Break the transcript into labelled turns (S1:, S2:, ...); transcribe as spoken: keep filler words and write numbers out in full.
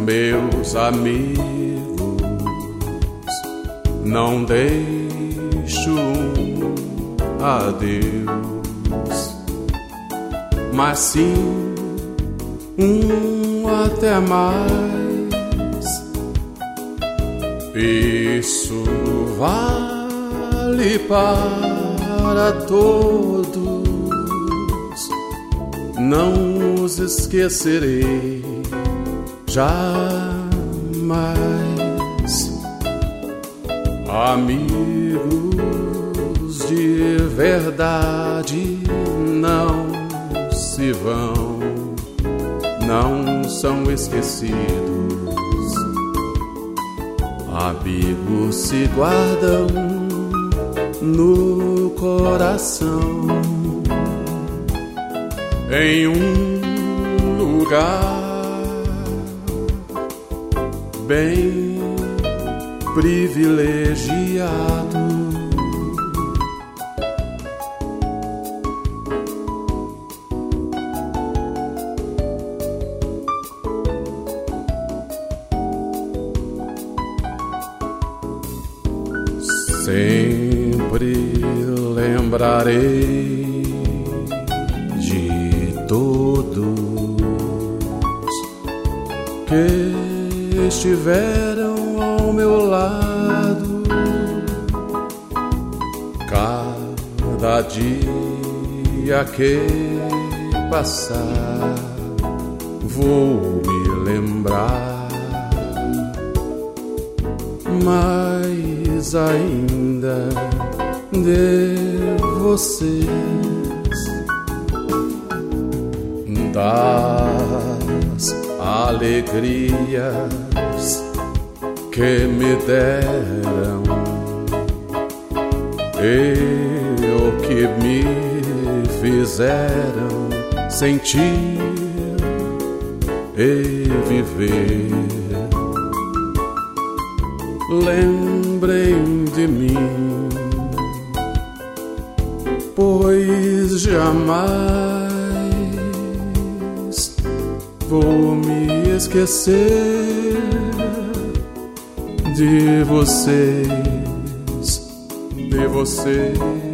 S1: meus amigos, não deixo um adeus, mas sim um até mais. Isso vale para todos, não os esquecerei jamais. Amigos de verdade não se vão, não são esquecidos. Amigos se guardam no coração, em um lugar bem privilegiado. Sempre lembrarei de todos que estiveram ao meu lado. Cada dia que passar, vou me lembrar mais ainda de vocês, das alegrias que me deram e o que me fizeram sentir e viver. Lembrem de mim, pois jamais vou me esquecer de vocês, de vocês.